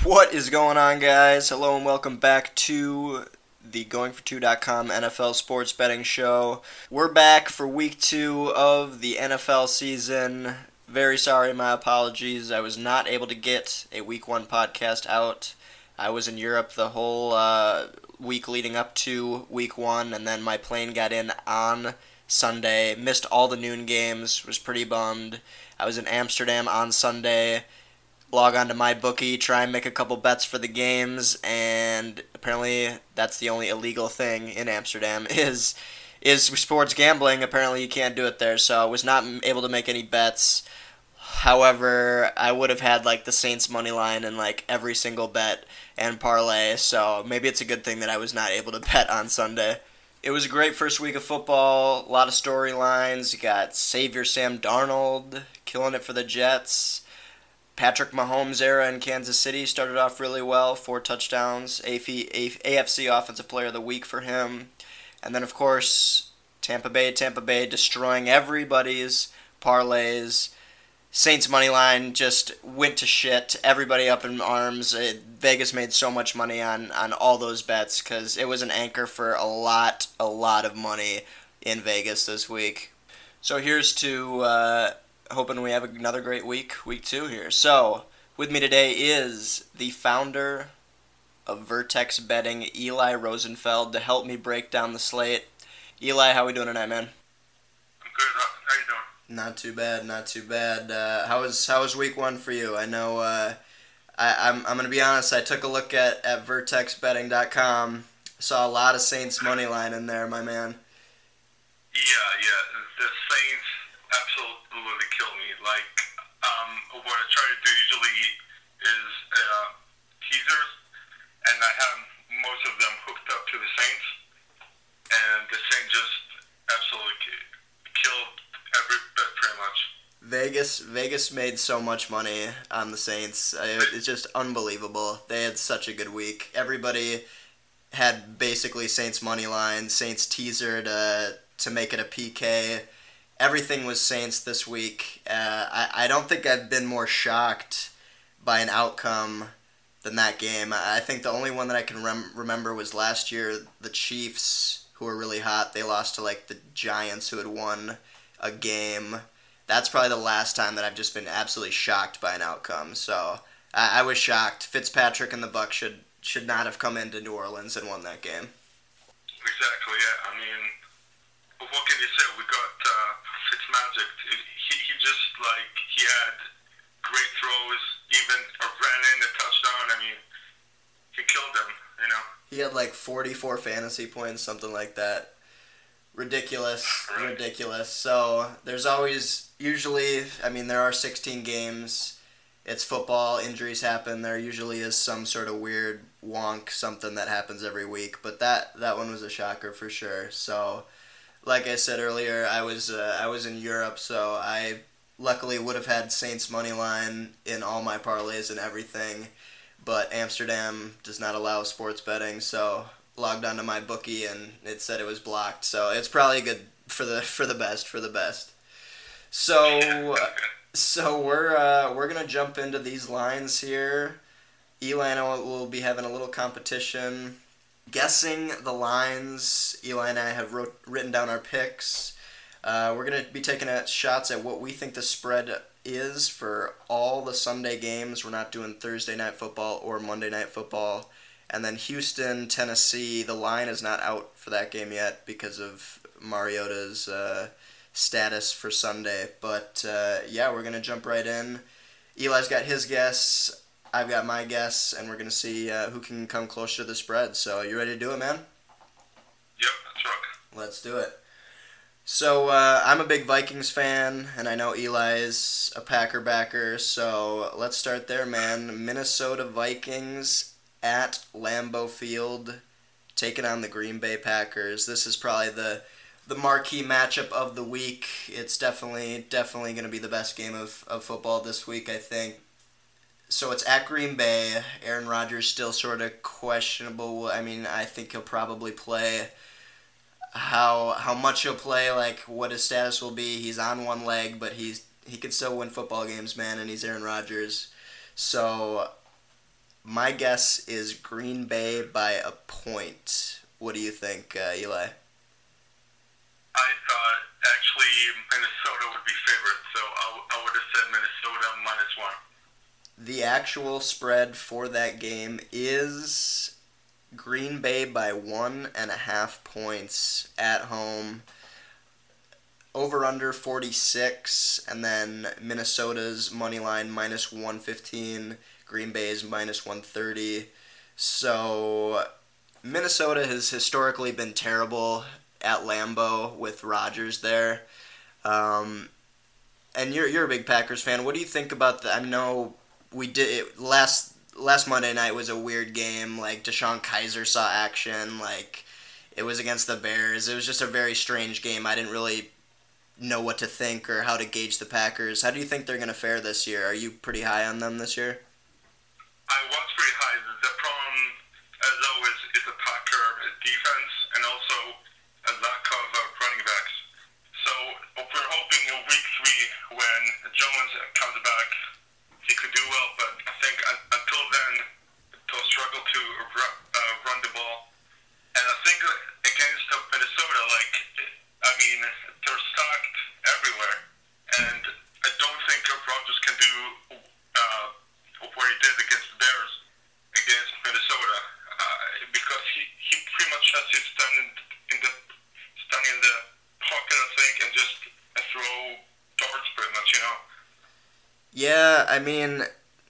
What is going on, guys? Hello and welcome back to the GoingFor2.com NFL Sports Betting Show. We're back for week 2 of the NFL season. Very sorry, my apologies. I was not able to get a week 1 podcast out. I was in Europe the whole week leading up to week 1, and then my plane got in on Sunday. Missed all the noon games, was pretty bummed. I was in Amsterdam on Sunday. Log on to MyBookie, try and make a couple bets for the games, and apparently that's the only illegal thing in Amsterdam is sports gambling. Apparently you can't do it there, so I was not able to make any bets. However, I would have had like the Saints money line and like every single bet and parlay, so maybe it's a good thing that I was not able to bet on Sunday. It was a great first week of football, a lot of storylines. You got Savior Sam Darnold killing it for the Jets. Patrick Mahomes' era in Kansas City started off really well, 4 touchdowns, AFC Offensive Player of the Week for him. And then, of course, Tampa Bay destroying everybody's parlays. Saints money line just went to shit. Everybody up in arms. Vegas made so much money on all those bets because it was an anchor for a lot of money in Vegas this week. So here's to hoping we have another great week 2 here. So, with me today is the founder of Vertex Betting, Eli Rosenfeld, to help me break down the slate. Eli, how we doing tonight, man? I'm good. How you doing? Not too bad. How was week 1 for you? I know. I'm gonna be honest. I took a look at vertexbetting.com. Saw a lot of Saints money line in there, my man. Yeah. The Saints absolutely kill me. Like, what I try to do usually is teasers, and I have most of them hooked up to the Saints, and the Saints just absolutely killed every bet pretty much. Vegas made so much money on the Saints. It's just unbelievable. They had such a good week. Everybody had basically Saints money line, Saints teaser to make it a PK. Everything was Saints this week. I don't think I've been more shocked by an outcome than that game. I think the only one that I can remember was last year, the Chiefs, who were really hot. They lost to like the Giants, who had won a game. That's probably the last time that I've just been absolutely shocked by an outcome. So I was shocked. Fitzpatrick and the Bucs should not have come into New Orleans and won that game. Exactly, yeah. I mean, what can you say? We got Fitzmagic. He just, like, he had great throws, even ran in a touchdown. I mean, he killed them, you know? He had like 44 fantasy points, something like that. Ridiculous. So there's usually, there are 16 games. It's football, injuries happen. There usually is some sort of weird wonk, something that happens every week. But that one was a shocker for sure. So, like I said earlier, I was in Europe, so I luckily would have had Saints money line in all my parlays and everything. But Amsterdam does not allow sports betting, so logged onto MyBookie and it said it was blocked. So it's probably good for the best. So we're gonna jump into these lines here. Eli and I will be having a little competition, guessing the lines. Eli and I have written down our picks. We're gonna be taking shots at what we think the spread is for all the Sunday games. We're not doing Thursday night football or Monday night football. And then Houston, Tennessee, the line is not out for that game yet because of Mariota's status for Sunday. But we're going to jump right in. Eli's got his guess, I've got my guess, and we're going to see who can come closer to the spread. So you ready to do it, man? Yep, that's right. Let's do it. So I'm a big Vikings fan, and I know Eli is a Packer backer, so let's start there, man. Minnesota Vikings at Lambeau Field, taking on the Green Bay Packers. This is probably the marquee matchup of the week. It's definitely going to be the best game of football this week, I think. So it's at Green Bay. Aaron Rodgers still sort of questionable. I think he'll probably play. How much he'll play, like what his status will be. He's on one leg, but he can still win football games, man, and he's Aaron Rodgers. So My guess is Green Bay by a point. What do you think, Eli? I thought actually Minnesota would be favorite, so I would have said Minnesota -1. The actual spread for that game is Green Bay by 1.5 points at home. Over under 46, and then Minnesota's money line -115, Green Bay's -130. So Minnesota has historically been terrible at Lambeau with Rodgers there. And you're a big Packers fan. What do you think about the? I know we did last Monday night was a weird game. Like DeShone Kizer saw action. Like it was against the Bears. It was just a very strange game. I didn't really know what to think or how to gauge the Packers. How do you think they're going to fare this year? Are you pretty high on them this year? I was pretty high. The problem, as always, is the Packer defense and also a lack of running backs. So we're hoping in week 3 when Jones comes back, he could do well, but I think until then, they'll struggle to run the ball. And I think against Minnesota, they're stacked everywhere. And I don't think Rodgers can do what he did against the Bears against Minnesota because he pretty much has to stand in the pocket, I think, and just throw darts pretty much, you know. Yeah, I mean,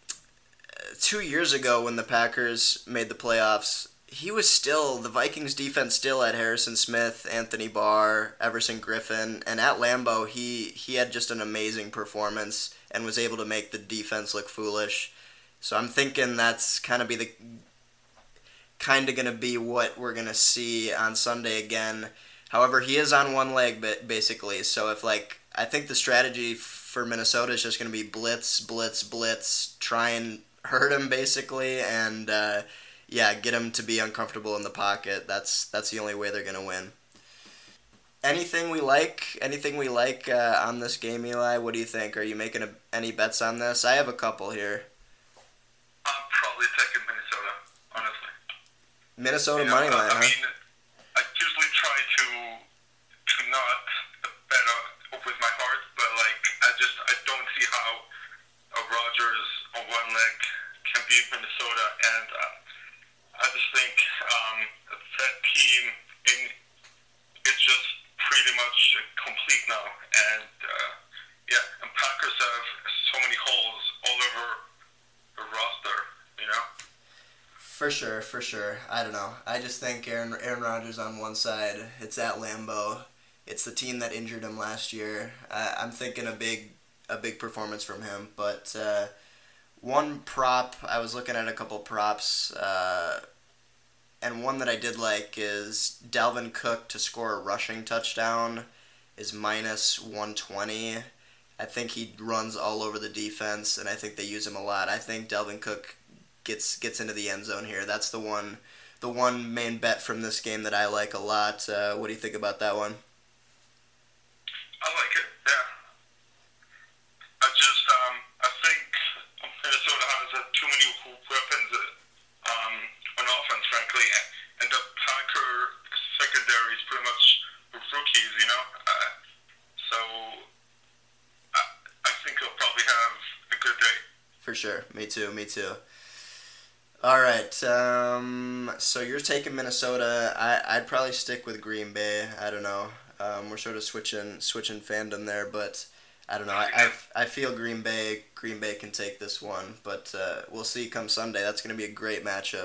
2 years ago when the Packers made the playoffs, the Vikings defense still had Harrison Smith, Anthony Barr, Everson Griffin, and at Lambeau he had just an amazing performance and was able to make the defense look foolish. So I'm thinking that's kind of going to be what we're going to see on Sunday again. However, he is on one leg basically, so I think the strategy for Minnesota is just going to be blitz, blitz, blitz, try and hurt him basically, and get him to be uncomfortable in the pocket. That's the only way they're gonna win. Anything we like on this game, Eli? What do you think? Are you making any bets on this? I have a couple here. I'm probably taking Minnesota, honestly. Minnesota money line, huh? I usually try to not bet with my heart, but I don't see how Rodgers on one leg can beat Minnesota, and I just think that team is just pretty much complete now, and and Packers have so many holes all over the roster, you know. For sure. I don't know. I just think Aaron Rodgers on one side. It's at Lambeau. It's the team that injured him last year. I'm thinking a big performance from him. But one prop, I was looking at a couple props, and one that I did like is Dalvin Cook to score a rushing touchdown is -120. I think he runs all over the defense, and I think they use him a lot. I think Dalvin Cook gets into the end zone here. That's the one main bet from this game that I like a lot. What do you think about that one? I like it, yeah. I think Minnesota has too many weapons on offense, frankly, and the Packer secondary is pretty much rookies, you know. So I think he'll probably have a good day. For sure, me too. All right, so you're taking Minnesota. I'd probably stick with Green Bay. I don't know. We're sort of switching fandom there, but I don't know. I feel Green Bay can take this one, but we'll see come Sunday. That's going to be a great matchup.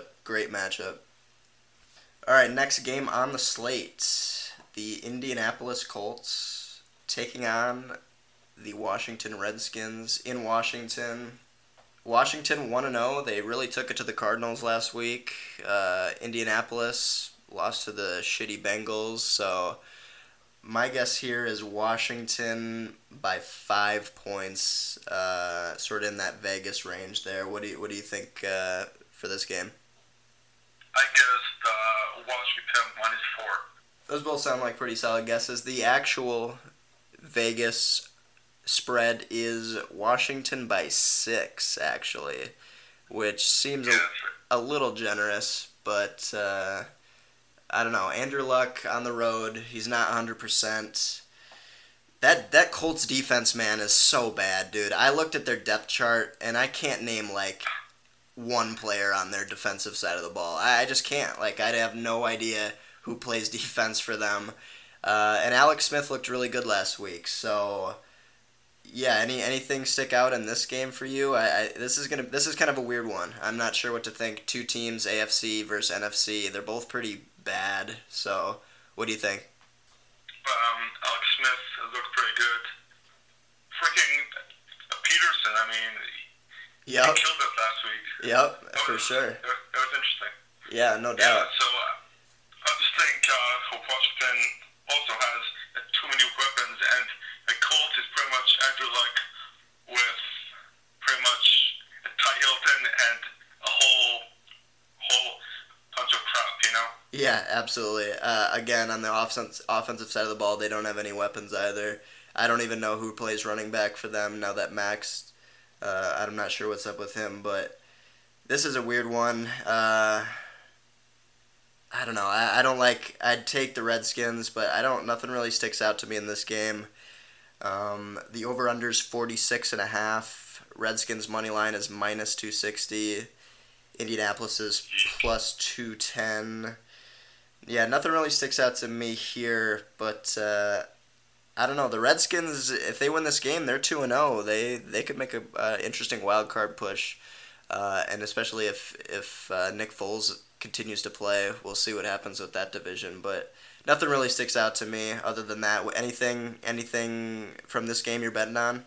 All right, next game on the slate. The Indianapolis Colts taking on the Washington Redskins in Washington. Washington 1-0. They really took it to the Cardinals last week. Indianapolis lost to the shitty Bengals, so my guess here is Washington by 5 points, sort of in that Vegas range there. What do you think for this game? I guess Washington -4. Those both sound like pretty solid guesses. The actual Vegas spread is Washington by 6, actually. which seems Yes. a little generous, but I don't know. Andrew Luck on the road, he's not 100%. That Colts defense, man, is so bad, dude. I looked at their depth chart, and I can't name, like, one player on their defensive side of the ball. I just can't. Like, I have no idea who plays defense for them. And Alex Smith looked really good last week. So, yeah, anything stick out in this game for you? This is kind of a weird one. I'm not sure what to think. Two teams, AFC versus NFC. They're both pretty bad. So, what do you think? Alex Smith looked pretty good. Freaking Peterson, I mean, he Yep. killed us last week. Yep, for sure. It was interesting. Yeah, no Yeah, doubt. so I just think Washington also has too many weapons, and the Colts is pretty much Andrew Luck with pretty much Ty Hilton and a whole bunch of crap, you know? Yeah, absolutely. Again, on the offensive side of the ball, they don't have any weapons either. I don't even know who plays running back for them now that Max. I'm not sure what's up with him, but this is a weird one. I don't know. I don't like. I'd take the Redskins, but I don't. Nothing really sticks out to me in this game. The over/under's 46.5. Redskins money line is minus 260. Indianapolis is plus 210. Yeah, nothing really sticks out to me here, but I don't know. The Redskins, if they win this game, they're 2-0. They could make a interesting wild card push, and especially if Nick Foles continues to play, we'll see what happens with that division. But nothing really sticks out to me other than that. Anything from this game you're betting on?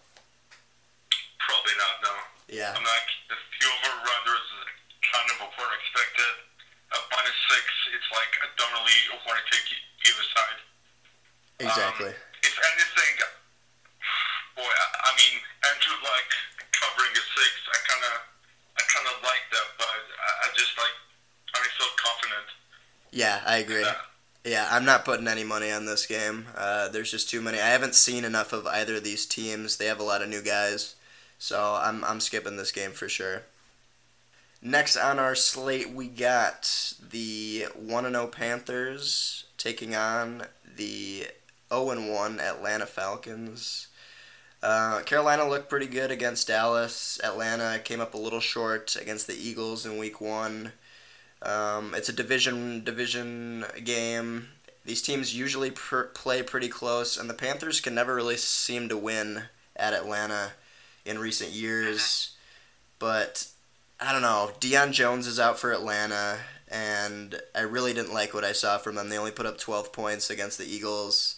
Probably not, no. Yeah. I'm not. The over-under is kind of what we're expected. Minus 6, it's like I don't really want to take either side. Exactly. If anything, boy, I mean, Andrew Luck covering a 6, I kind of like that, but I just like, I feel confident. Yeah, I agree. Yeah, I'm not putting any money on this game. There's just too many. I haven't seen enough of either of these teams. They have a lot of new guys, so I'm skipping this game for sure. Next on our slate, we got the 1-0 Panthers taking on the 0-1 Atlanta Falcons. Carolina looked pretty good against Dallas. Atlanta came up a little short against the Eagles in Week 1. It's a division game. These teams usually play pretty close, and the Panthers can never really seem to win at Atlanta in recent years. But I don't know. Deion Jones is out for Atlanta, and I really didn't like what I saw from them. They only put up 12 points against the Eagles.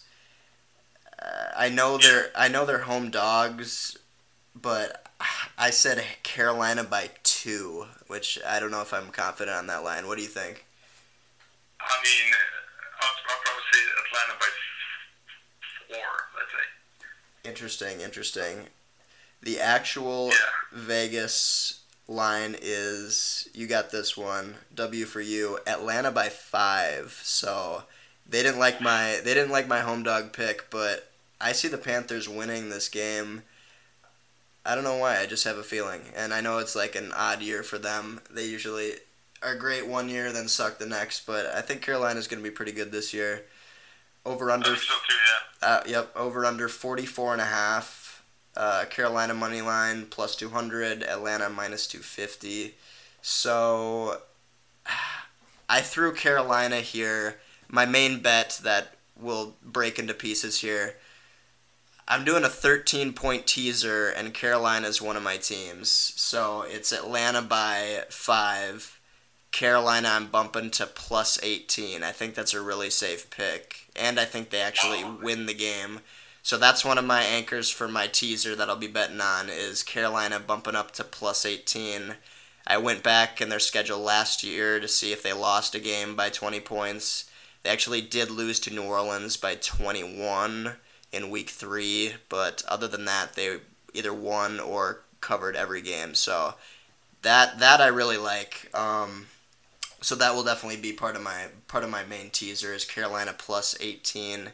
I know they're home dogs, but I said Carolina by 2, which I don't know if I'm confident on that line. What do you think? I mean, I'll probably say Atlanta by 4, let's say. Interesting. The actual Vegas line is, you got this one, W for you, Atlanta by 5. So they didn't like my home dog pick, but I see the Panthers winning this game. I don't know why, I just have a feeling. And I know it's like an odd year for them. They usually are great one year, then suck the next, but I think Carolina's going to be pretty good this year. Over under. Over under 44.5. Carolina money line plus 200. Atlanta minus 250. So I threw Carolina here. My main bet that will break into pieces here. I'm doing a 13-point teaser, and Carolina's one of my teams. So it's Atlanta by 5. Carolina, I'm bumping to plus 18. I think that's a really safe pick. And I think they actually win the game. So that's one of my anchors for my teaser that I'll be betting on is Carolina bumping up to plus 18. I went back in their schedule last year to see if they lost a game by 20 points. They actually did lose to New Orleans by 21 in Week 3, but other than that, they either won or covered every game. So that I really like. So that will definitely be part of my main teaser is Carolina plus 18.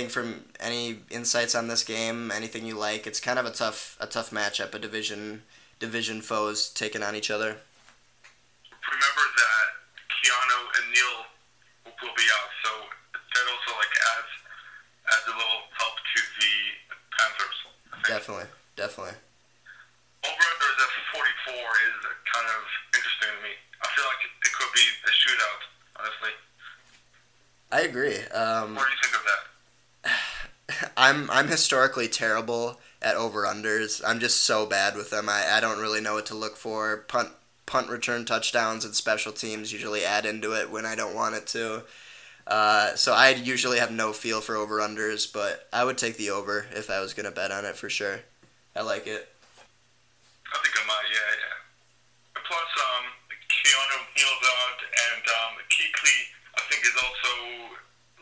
Any insights on this game? Anything you like? It's kind of a tough matchup, a division division foes taking on each other. Remember that Keanu and Neil will be out, so that also like adds a little help to the Panthers. I think. Definitely. Over-under at 44 is kind of interesting to me. I feel like it could be a shootout, honestly. I agree. What do you think of that? I'm historically terrible at over-unders. I'm just so bad with them. I don't really know what to look for. Punt return touchdowns and special teams usually add into it when I don't want it to. So I usually have no feel for over-unders, but I would take the over if I was going to bet on it for sure. I like it. I think I might, yeah. Plus, Keanu Neal's out, and Kuechly, I think, is also,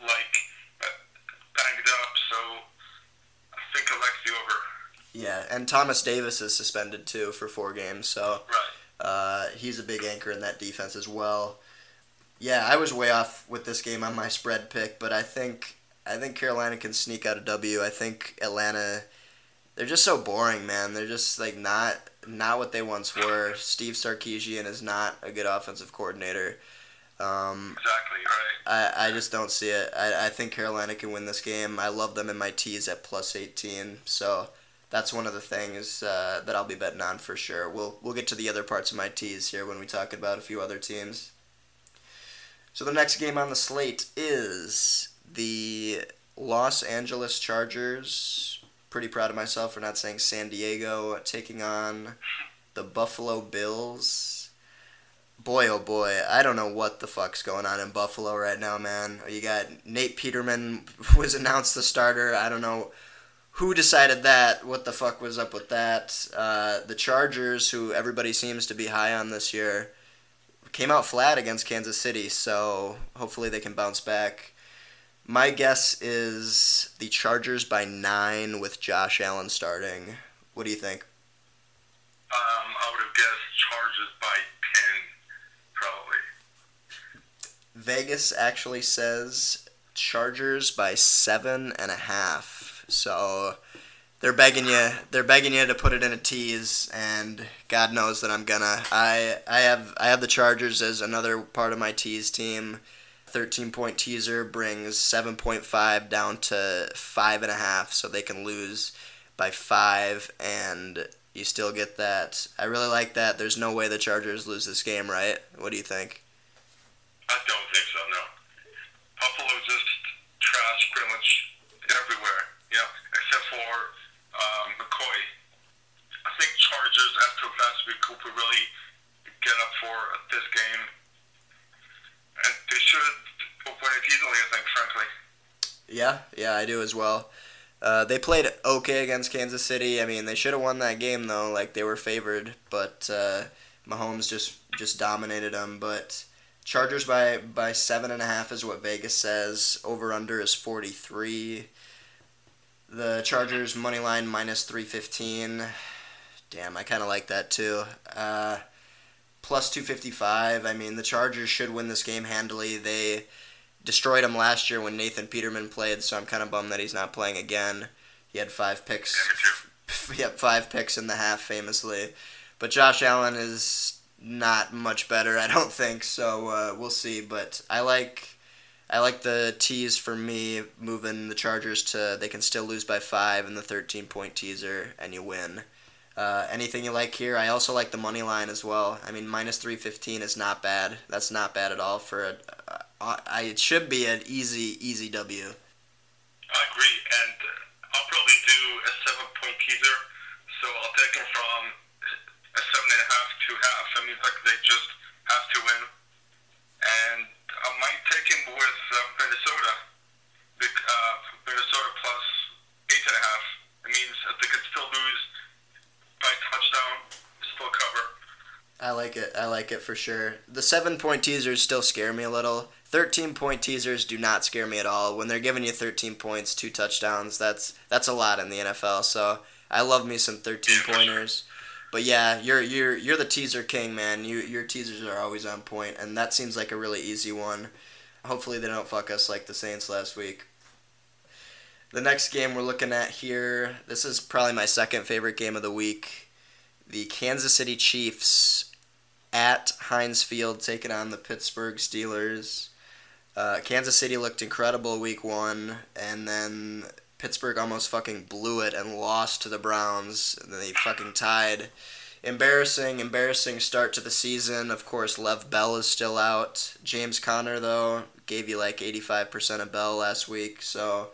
banged up, so I think I like the over. Yeah, and Thomas Davis is suspended, too, for 4 games, so right. He's a big anchor in that defense as well. Yeah, I was way off with this game on my spread pick, but I think Carolina can sneak out a W. I think Atlanta, they're just so boring, man. They're just not what they once were. Steve Sarkisian is not a good offensive coordinator. Exactly, right. I just don't see it. I think Carolina can win this game. I love them in my tees at plus 18, so that's one of the things that I'll be betting on for sure. We'll get to the other parts of my tees here when we talk about a few other teams. So the next game on the slate is the Los Angeles Chargers. Pretty proud of myself for not saying San Diego, taking on the Buffalo Bills. Boy, oh boy, I don't know what the fuck's going on in Buffalo right now, man. You got Nate Peterman was announced the starter. I don't know who decided that. What the fuck was up with that? The Chargers, who everybody seems to be high on this year, came out flat against Kansas City, so hopefully they can bounce back. My guess is the Chargers by 9 with Josh Allen starting. What do you think? I would have guessed Chargers by 10, probably. Vegas actually says Chargers by 7.5. So they're begging you to put it in a tease, and God knows that I'm gonna. I have the Chargers as another part of my tease team. 13-point teaser brings 7.5 down to 5.5, so they can lose by 5, and you still get that. I really like that. There's no way the Chargers lose this game, right? What do you think? I don't think so, no. Buffalo just trash pretty much everywhere, except for McCoy. I think Chargers, after last week, could really get up for this game. And they should win it easily, I think, frankly. Yeah, I do as well. They played okay against Kansas City. I mean, they should have won that game, though. Like, they were favored, but Mahomes just dominated them. But Chargers by 7.5 is what Vegas says. Over-under is 43. The Chargers money line minus 315. Damn, I kind of like that, too. Plus 255. I mean, the Chargers should win this game handily. They destroyed them last year when Nathan Peterman played, so I'm kind of bummed that he's not playing again. He had 5 picks. He had 5 picks in the half, famously. But Josh Allen is not much better, I don't think. So we'll see. But I like the tease for me, moving the Chargers to they can still lose by 5 in the 13-point teaser, and you win. Anything you like here? I also like the money line as well. I mean, minus 315 is not bad. That's not bad at all for it should be an easy W. I agree, and I'll probably do a 7-point teaser, so I'll take them from a 7.5 to half. I mean, like they just have to win, and I might take him with Minnesota. Minnesota plus 8.5. It means that they could still lose by touchdown, still cover. I like it for sure. The 7-point teasers still scare me a little. 13-point teasers do not scare me at all. When they're giving you 13 points, 2 touchdowns, that's a lot in the NFL. So I love me some 13-pointers. But yeah, you're the teaser king, man. Your teasers are always on point, and that seems like a really easy one. Hopefully they don't fuck us like the Saints last week. The next game we're looking at here, this is probably my second favorite game of the week. The Kansas City Chiefs at Heinz Field taking on the Pittsburgh Steelers. Kansas City looked incredible week 1, and then Pittsburgh almost fucking blew it and lost to the Browns, and then they fucking tied. Embarrassing start to the season. Of course, Lev Bell is still out. James Conner, though, gave you like 85% of Bell last week, so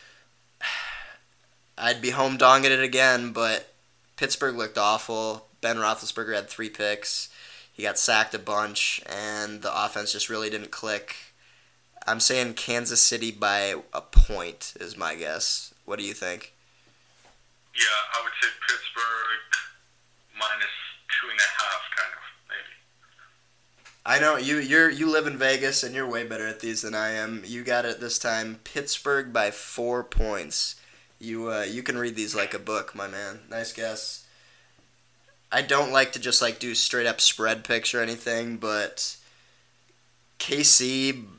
I'd be home donging it again, but Pittsburgh looked awful. Ben Roethlisberger had 3 picks. He got sacked a bunch, and the offense just really didn't click. I'm saying Kansas City by a point is my guess. What do you think? Yeah, I would say Pittsburgh minus 2.5, kind of, maybe. I know you live in Vegas and you're way better at these than I am. You got it this time. Pittsburgh by 4 points. You can read these like a book, my man. Nice guess. I don't like to just like do straight up spread picks or anything, but KC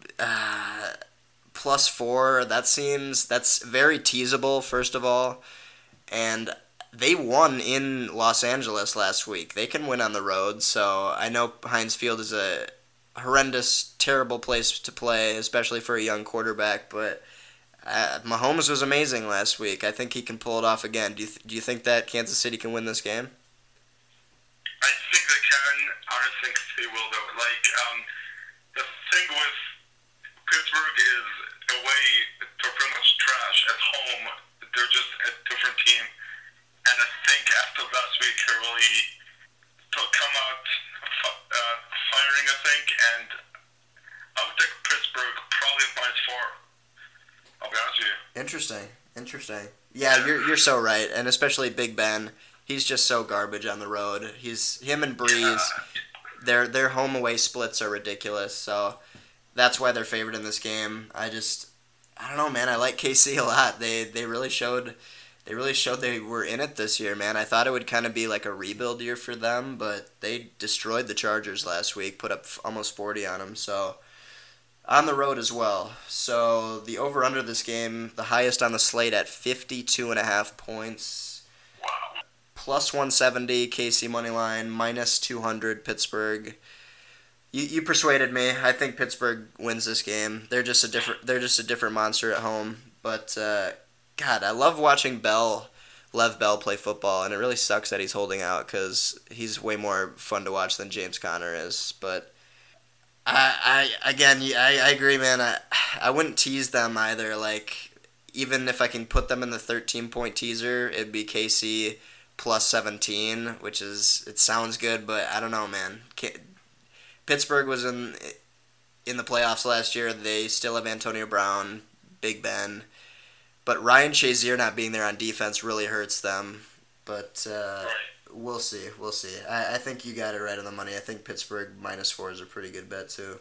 +4. That's very teasable. First of all, and they won in Los Angeles last week. They can win on the road, so I know Heinz Field is a horrendous, terrible place to play, especially for a young quarterback, but Mahomes was amazing last week. I think he can pull it off again. Do you think that Kansas City can win this game? I think they can. I don't think they will, though. Like, the thing with Pittsburgh is away, they're pretty much trash. At home, they're just a different team. And I think after last week, they'll come out firing, I think. And I would take Pittsburgh probably -4. I'll be honest with you. Interesting. Yeah, you're so right, and especially Big Ben. He's just so garbage on the road. Him and Breeze. Their home away splits are ridiculous. So that's why they're favored in this game. I don't know, man. I like KC a lot. They really showed they were in it this year, man. I thought it would kind of be like a rebuild year for them, but they destroyed the Chargers last week, put up almost 40 on them. So on the road as well. So the over-under this game, the highest on the slate at 52.5 points. Wow. +170 KC money line, -200 Pittsburgh. You persuaded me. I think Pittsburgh wins this game. They're just a different monster at home. But God, I love watching Lev Bell play football, and it really sucks that he's holding out because he's way more fun to watch than James Conner is. But I agree, man. I wouldn't tease them either. Like, even if I can put them in the 13-point teaser, it'd be KC +17, which it sounds good, but I don't know, man. Pittsburgh was in the playoffs last year. They still have Antonio Brown, Big Ben, but Ryan Shazier not being there on defense really hurts them. But we'll see. I think you got it right on the money. I think Pittsburgh -4 is a pretty good bet too.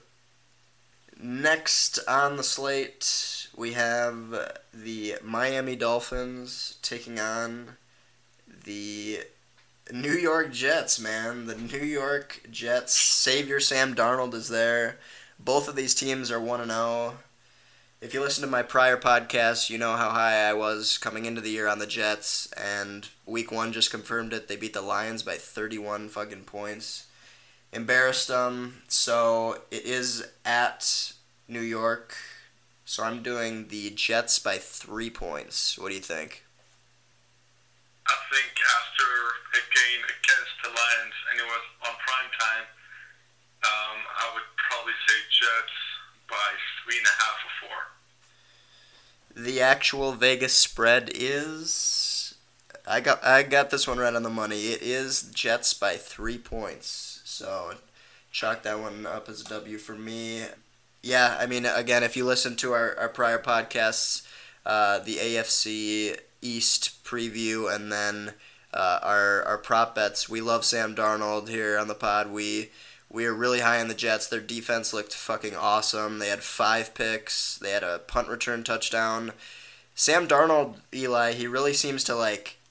Next on the slate, we have the Miami Dolphins taking on the New York Jets, man. The New York Jets. Savior Sam Darnold is there. Both of these teams are 1-0. If you listen to my prior podcast, you know how high I was coming into the year on the Jets, and week 1 just confirmed it. They beat the Lions by 31 fucking points. Embarrassed them. So it is at New York. So I'm doing the Jets by 3 points. What do you think? I think after a game against the Lions, and it was on prime time, I would probably say Jets by 3.5 or 4. The actual Vegas spread is... I got this one right on the money. It is Jets by 3 points. So chalk that one up as a W for me. Yeah, I mean, again, if you listen to our prior podcasts, the AFC East preview, and then our prop bets. We love Sam Darnold here on the pod. We are really high on the Jets. Their defense looked fucking awesome. They had 5 picks. They had a punt return touchdown. Sam Darnold, Eli, he really seems to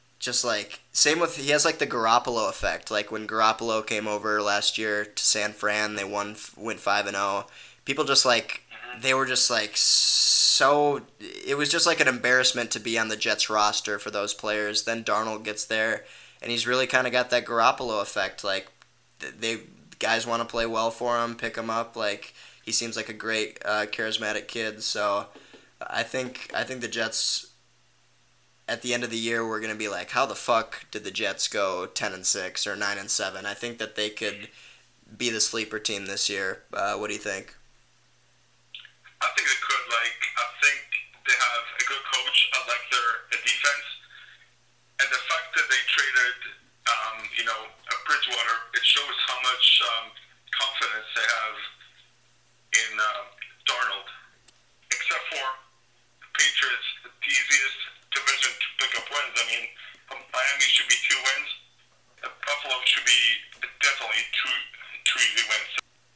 same with, he has like the Garoppolo effect. Like when Garoppolo came over last year to San Fran, they went 5-0. People just they were just so, it was just like an embarrassment to be on the Jets roster for those players. Then Darnold gets there, and he's really kind of got that Garoppolo effect. Like, they guys want to play well for him, pick him up. Like, he seems like a great, charismatic kid. So I think the Jets at the end of the year we're gonna be like, how the fuck did the Jets go 10-6 or 9-7? I think that they could be the sleeper team this year. What do you think? I think they could. I think they have a good coach. I like their defense, and the fact that they traded, Bridgewater, it shows how much confidence they have in Darnold. Except for the Patriots, the easiest division to pick up wins. I mean, Miami should be 2 wins. Buffalo should be definitely two easy wins.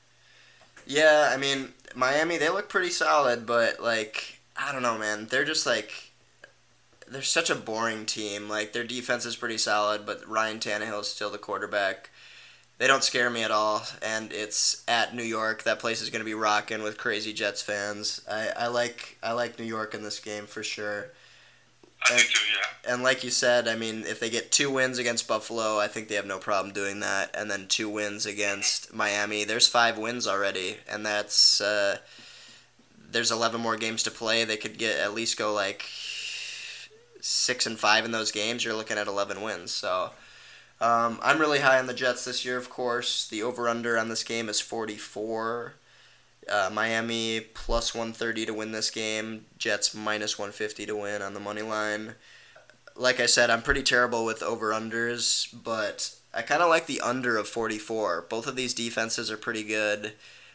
Yeah, I mean, Miami, they look pretty solid, but, like, I don't know, man. They're just, like, they're such a boring team. Like, their defense is pretty solid, but Ryan Tannehill is still the quarterback. They don't scare me at all, and it's at New York. That place is going to be rocking with crazy Jets fans. I like New York in this game for sure. I do too, yeah. And like you said, I mean, if they get 2 wins against Buffalo, I think they have no problem doing that. And then 2 wins against Miami. There's 5 wins already, and that's there's 11 more games to play. They could at least go like 6-5 in those games. You're looking at 11 wins. So I'm really high on the Jets this year. Of course, the over/under on this game is 44. Miami plus 130 to win this game. Jets minus 150 to win on the money line. Like I said, I'm pretty terrible with over-unders, but I kind of like the under of 44. Both of these defenses are pretty good.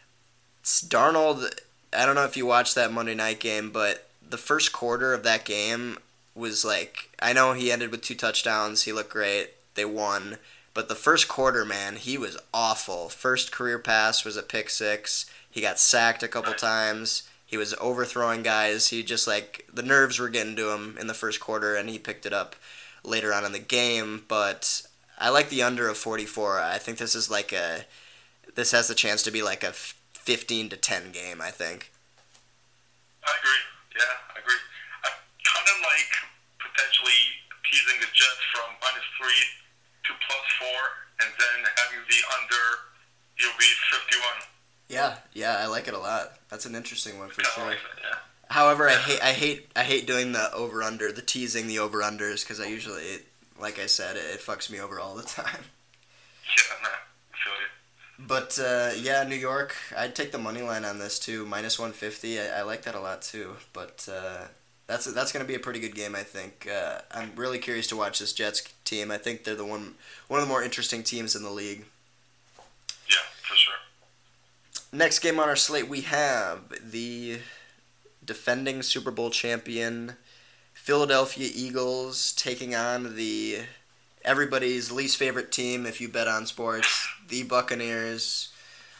Darnold, I don't know if you watched that Monday night game, but the first quarter of that game was like, I know he ended with 2 touchdowns. He looked great. They won. But the first quarter, man, he was awful. First career pass was a pick 6. He got sacked a couple times. He was overthrowing guys. He just, like, the nerves were getting to him in the first quarter, and he picked it up later on in the game. But I like the under of 44. I think this has the chance to be like a 15-10 game, I think. I agree. Yeah, I agree. I kind of like potentially teasing the Jets from -3 to +4, and then having the under, you'll be 51. Yeah, I like it a lot. That's an interesting one for sure. Like it, yeah. However, I hate doing the over under, the teasing the over unders, because I usually, like I said, it fucks me over all the time. Yeah, man, I feel you. But yeah, New York, I'd take the money line on this too, minus 150. I like that a lot too. But that's going to be a pretty good game, I think. I'm really curious to watch this Jets team. I think they're one of the more interesting teams in the league. Yeah, for sure. Next game on our slate, we have the defending Super Bowl champion Philadelphia Eagles taking on everybody's least favorite team if you bet on sports, the Buccaneers.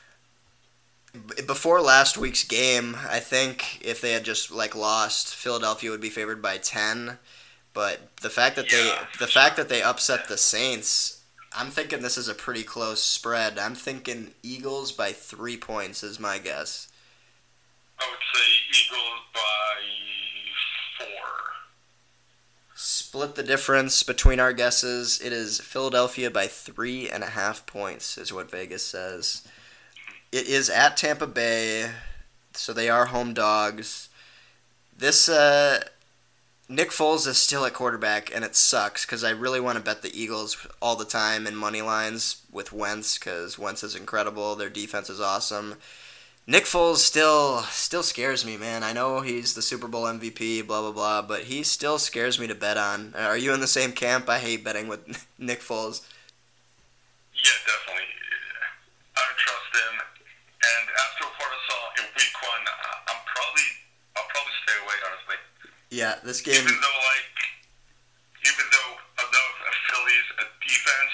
Before last week's game, I think if they had just lost, Philadelphia would be favored by 10. But the fact that they upset the Saints, I'm thinking this is a pretty close spread. I'm thinking Eagles by 3 points is my guess. I would say Eagles by 4. Split the difference between our guesses. It is Philadelphia by 3.5 points is what Vegas says. It is at Tampa Bay, so they are home dogs. This Nick Foles is still at quarterback, and it sucks because I really want to bet the Eagles all the time in money lines with Wentz because Wentz is incredible. Their defense is awesome. Nick Foles still scares me, man. I know he's the Super Bowl MVP, blah, blah, blah, but he still scares me to bet on. Are you in the same camp? I hate betting with Nick Foles. Yeah, definitely. I don't trust him. And after what I saw in week 1, I'll probably stay away, honestly. Yeah, this game... Even though I love Philly's defense,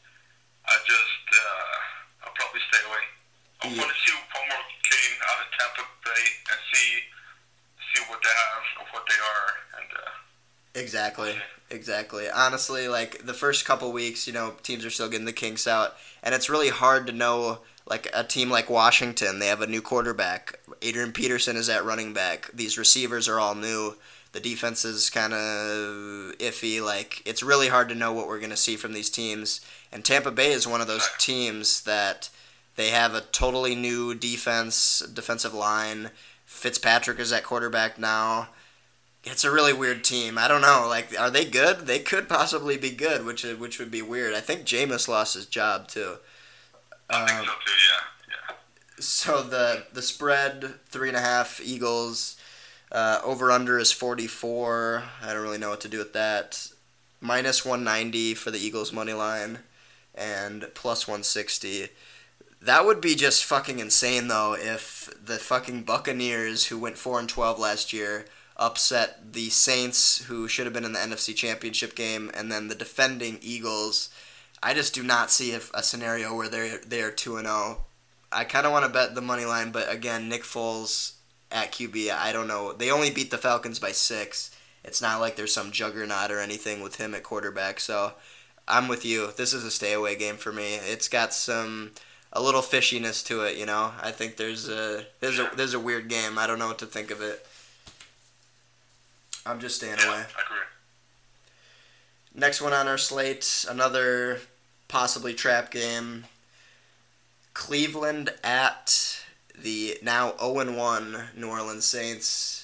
I'll probably stay away. I want to see one more game out of Tampa Bay and see what they have, what they are, and Exactly. Honestly, the first couple weeks, teams are still getting the kinks out, and it's really hard to know, a team like Washington, they have a new quarterback. Adrian Peterson is at running back. These receivers are all new. The defense is kind of iffy. Like, it's really hard to know what we're going to see from these teams. And Tampa Bay is one of those teams that they have a totally new defensive line. Fitzpatrick is at quarterback now. It's a really weird team. I don't know. Like, are they good? They could possibly be good, which would be weird. I think Jameis lost his job too. I think so too. Yeah. So the spread 3.5 Eagles. Over under is 44. I don't really know what to do with that. Minus 190 for the Eagles money line, and plus 160. That would be just fucking insane though if the fucking Buccaneers, who went 4-12 last year, upset the Saints, who should have been in the NFC Championship game, and then the defending Eagles. I just do not see a scenario where they are 2-0. I kind of want to bet the money line, but again, Nick Foles at QB, I don't know. They only beat the Falcons by 6. It's not like there's some juggernaut or anything with him at quarterback. So I'm with you. This is a stay away game for me. It's got a little fishiness to it, you know. I think there's a weird game. I don't know what to think of it. I'm just staying away. I agree. Next one on our slate, another possibly trap game. Cleveland at the now 0-1 New Orleans Saints.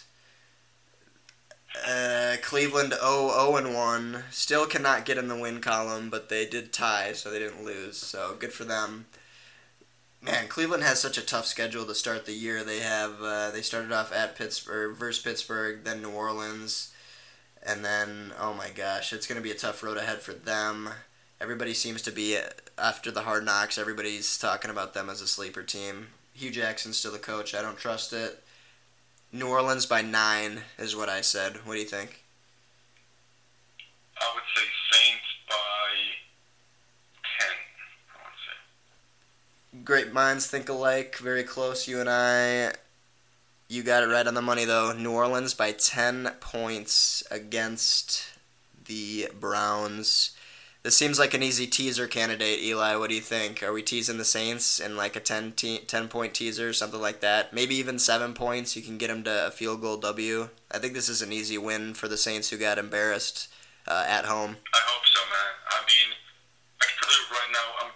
Cleveland 0-1. Still cannot get in the win column, but they did tie, so they didn't lose. So good for them. Man, Cleveland has such a tough schedule to start the year. They started off at Pittsburgh versus Pittsburgh, then New Orleans, and then oh my gosh, it's gonna be a tough road ahead for them. Everybody seems to be after the Hard Knocks. Everybody's talking about them as a sleeper team. Hugh Jackson's still the coach. I don't trust it. New Orleans by 9 is what I said. What do you think? I would say Saints by 10. I would say. Great minds think alike. Very close, you and I. You got it right on the money, though. New Orleans by 10 points against the Browns. This seems like an easy teaser candidate, Eli. What do you think? Are we teasing the Saints in like a 10-point teaser, something like that? Maybe even 7 points. You can get them to a field goal W. I think this is an easy win for the Saints, who got embarrassed at home. I hope so, man. I mean, I can tell you right now, I'm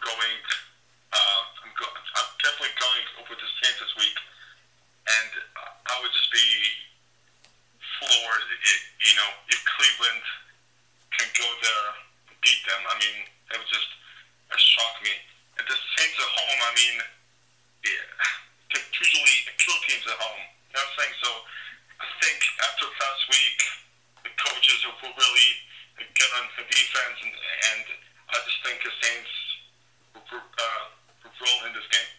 definitely going over the Saints this week, and I would just be floored, if Cleveland can go there, beat them. I mean, it would just shock me. And the Saints at home, I mean, they usually kill teams at home. You know what I'm saying? So I think after last week, the coaches will really get on the defense, and I just think the Saints will roll in this game.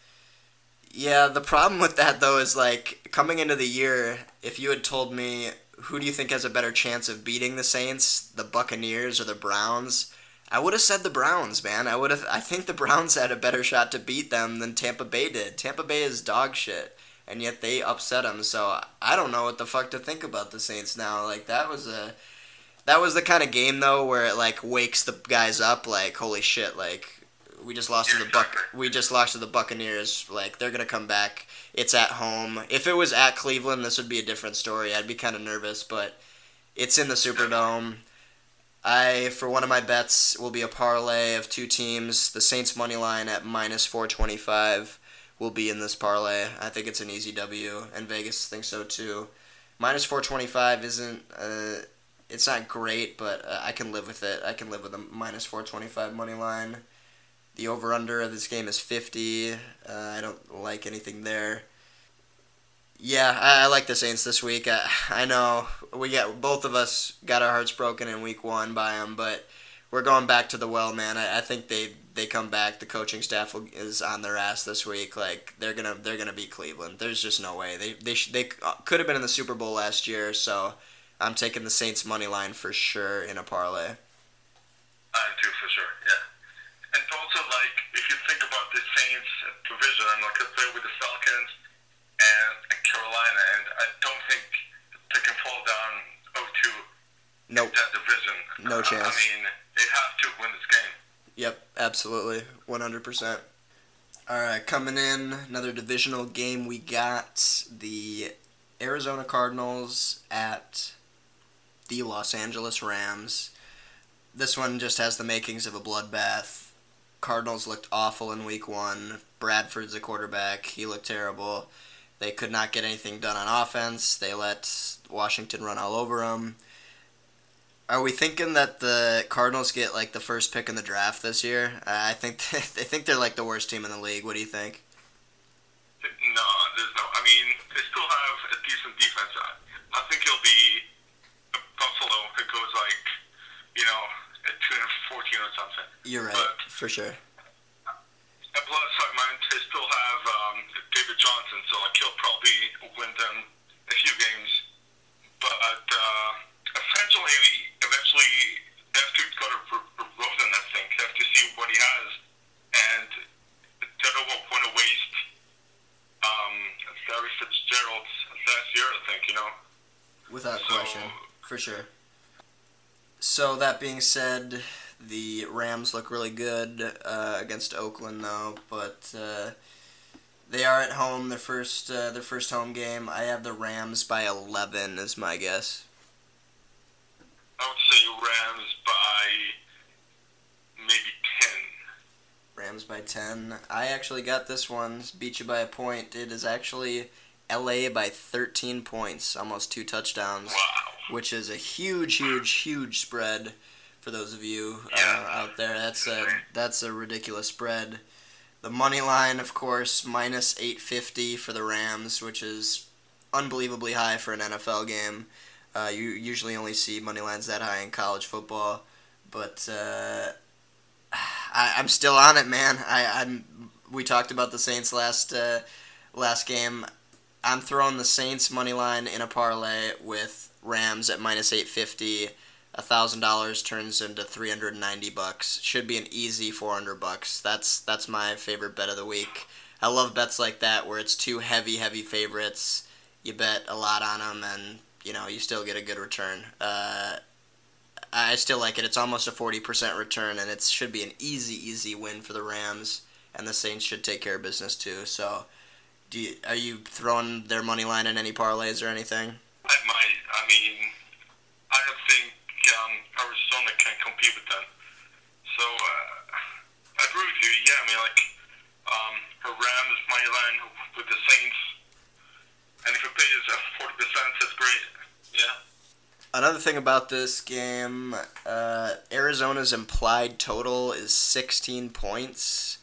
Yeah, the problem with that, though, is, like, coming into the year, if you had told me who do you think has a better chance of beating the Saints, the Buccaneers or the Browns, I would have said the Browns, man. I think the Browns had a better shot to beat them than Tampa Bay did. Tampa Bay is dog shit, and yet they upset them. So I don't know what the fuck to think about the Saints now. Like, that was the kind of game, though, where it, like, wakes the guys up. Like, holy shit, like, we just lost to the Buccaneers. Like, they're gonna come back. It's at home. If it was at Cleveland, this would be a different story. I'd be kind of nervous, but it's in the Superdome. For one of my bets, will be a parlay of 2 teams. The Saints money line at minus 425 will be in this parlay. I think it's an easy W, and Vegas thinks so too. Minus 425 isn't. It's not great, but I can live with it. I can live with a minus 425 money line. The over-under of this game is 50. I don't like anything there. Yeah, I like the Saints this week. I know both of us got our hearts broken in week 1 by them, but we're going back to the well, man. I think they come back. The coaching staff is on their ass this week. Like, they're gonna beat Cleveland. There's just no way. They could have been in the Super Bowl last year, so I'm taking the Saints money line for sure in a parlay. I do for sure, yeah. And also, like, if you think about the Saints division, like I play with the Falcons and Carolina, and I don't think they can fall down 0-2 Nope. in that division. No chance. I mean, they have to win this game. Yep, absolutely, 100%. All right, coming in, another divisional game. We got the Arizona Cardinals at the Los Angeles Rams. This one just has the makings of a bloodbath. Cardinals looked awful in week 1. Bradford's the quarterback. He looked terrible. They could not get anything done on offense. They let Washington run all over them. Are we thinking that the Cardinals get like the first pick in the draft this year? I think they think they're like the worst team in the league. What do you think? No, there's no. I mean, they still have a decent defense. I think it'll be Buffalo that goes like, at 2-14 or something. You're right, but, for sure. And plus, I mean, they still have David Johnson, so like he'll probably win them a few games. But eventually, they have to go to Rosen. I think they have to see what he has, and they don't want to waste Larry Fitzgerald last year. I think Without question, for sure. So that being said, the Rams look really good against Oakland, though. But they are at home. Their first home game. I have the Rams by 11 is my guess. I would say Rams by maybe 10. Rams by 10. I actually got this one. Beat you by a point. It is actually LA by 13 points, almost 2 touchdowns. Wow. Which is a huge spread for those of you out there. That's a ridiculous spread. The money line, of course, minus 850 for the Rams, which is unbelievably high for an NFL game. You usually only see money lines that high in college football, but I'm still on it, man. We talked about the Saints last game. I'm throwing the Saints money line in a parlay with Rams at minus 850. $1,000 turns into $390. Should be an easy $400. That's my favorite bet of the week. I love bets like that where it's 2 heavy favorites. You bet a lot on them and you still get a good return. I still like it. It's almost a 40% return, and it should be an easy win for the Rams, and the Saints should take care of business too. So, are you throwing their money line in any parlays or anything? I might. I mean, I don't think Arizona can compete with them. So, I agree with you. Yeah, I mean, her Rams money line with the Saints, and if it pays 40%, that's great. Yeah. Another thing about this game, Arizona's implied total is 16 points.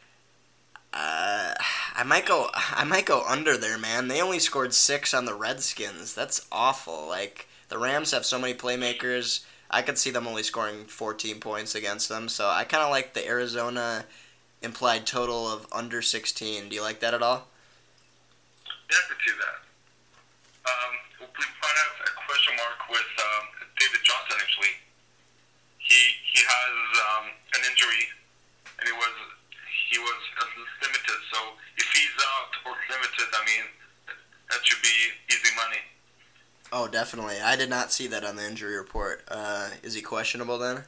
I might go under there, man. They only scored 6 on the Redskins. That's awful. Like, the Rams have so many playmakers. I could see them only scoring 14 points against them. So I kind of like the Arizona implied total of under 16. Do you like that at all? Yeah, I could see that. We might have a question mark with David Johnson, actually. He has an injury, and he was limited. So if he's out or limited, I mean, that should be easy money. Oh, definitely. I did not see that on the injury report. Is he questionable then?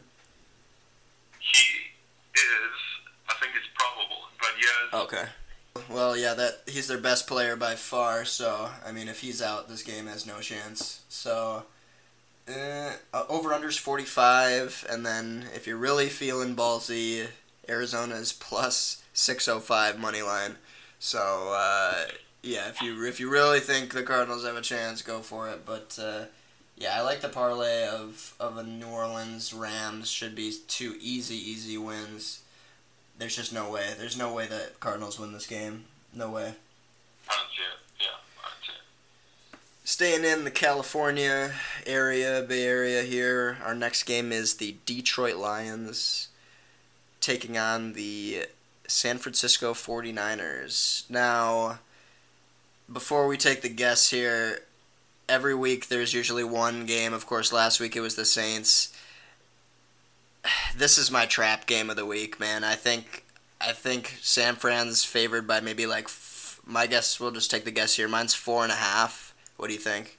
He is. I think it's probable, but yes. Okay. Well, yeah, he's their best player by far, so, I mean, if he's out, this game has no chance. So, over-under's 45, and then if you're really feeling ballsy, Arizona's plus 605 money line. So, yeah, if you really think the Cardinals have a chance, go for it. But, yeah, I like the parlay of a New Orleans Rams. Should be 2 easy wins. There's just no way. There's no way that Cardinals win this game. No way. I don't see it. Yeah, I don't see it. Staying in the California area, Bay Area here, our next game is the Detroit Lions taking on the San Francisco 49ers. Now, before we take the guess here, every week there's usually one game. Of course, last week it was the Saints. This is my trap game of the week, man. I think San Fran's favored by maybe my guess. We'll just take the guess here. Mine's 4.5. What do you think?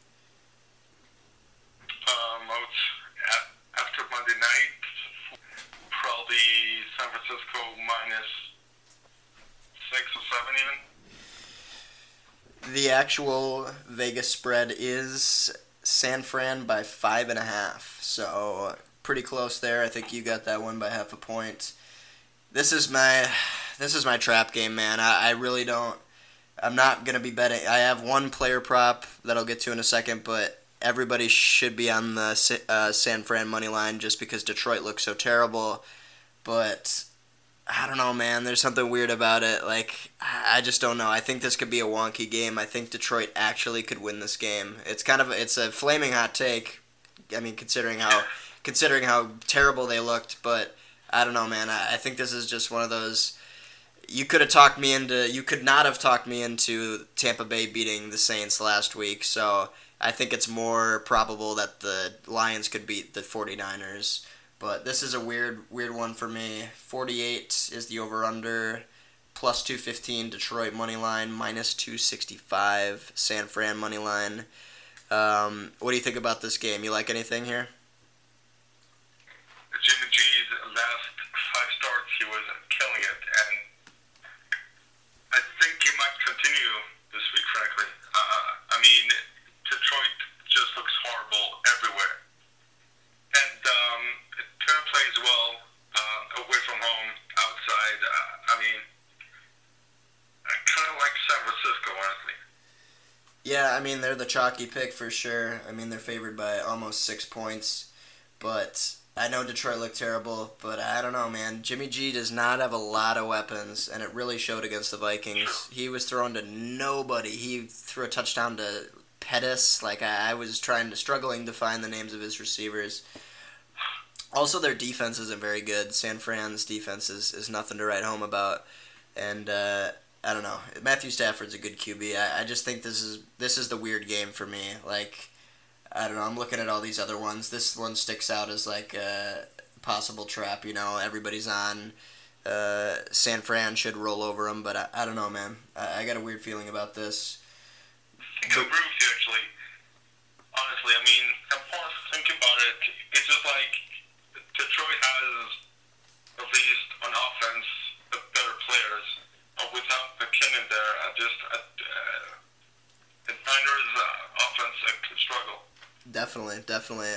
After Monday night, probably San Francisco minus 6 or 7 even. The actual Vegas spread is San Fran by 5.5. So pretty close there. I think you got that one by half a point. This is my trap game, man. I really don't. I'm not gonna be betting. I have one player prop that I'll get to in a second, but everybody should be on the San Fran money line just because Detroit looks so terrible. But I don't know, man. There's something weird about it. Like, I just don't know. I think this could be a wonky game. I think Detroit actually could win this game. It's a flaming hot take. I mean, considering how terrible they looked, but I don't know, man. I think this is just one of those. You could not have talked me into Tampa Bay beating the Saints last week. So I think it's more probable that the Lions could beat the 49ers. But this is a weird one for me. 48 is the over-under. Plus 215 Detroit money line. Minus 265 San Fran money line. What do you think about this game? You like anything here? Jimmy G's last 5 starts, he was killing it, and I think he might continue this week, frankly. I mean, Detroit just looks horrible everywhere. And Turner plays well away from home, outside. I mean, I kind of like San Francisco, honestly. Yeah, I mean, they're the chalky pick for sure. I mean, they're favored by almost 6 points. But I know Detroit looked terrible, but I don't know, man. Jimmy G does not have a lot of weapons, and it really showed against the Vikings. He was throwing to nobody. He threw a touchdown to Pettis. Like, I was struggling to find the names of his receivers. Also, their defense isn't very good. San Fran's defense is nothing to write home about. And I don't know. Matthew Stafford's a good QB. I just think this is the weird game for me. Like, I don't know. I'm looking at all these other ones. This one sticks out as like a possible trap. You know, everybody's on. San Fran should roll over them, but I don't know, man. I got a weird feeling about this. I think I agree with you, actually. Honestly, I mean, I'm thinking about it. It's just like Detroit has, at least on offense, the better players. Without McKinnon there, the Niners' offense could struggle. Definitely.